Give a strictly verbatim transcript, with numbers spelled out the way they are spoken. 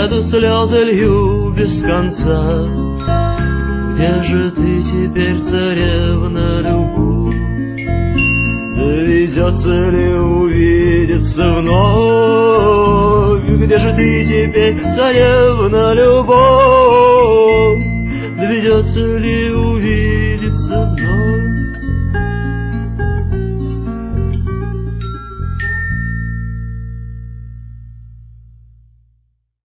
эту слезы лью без конца. Где же ты теперь, царевна любовь? Доведется ли увидеться вновь? Где же ты теперь, царевна любовь? Доведется ли увидеться вновь?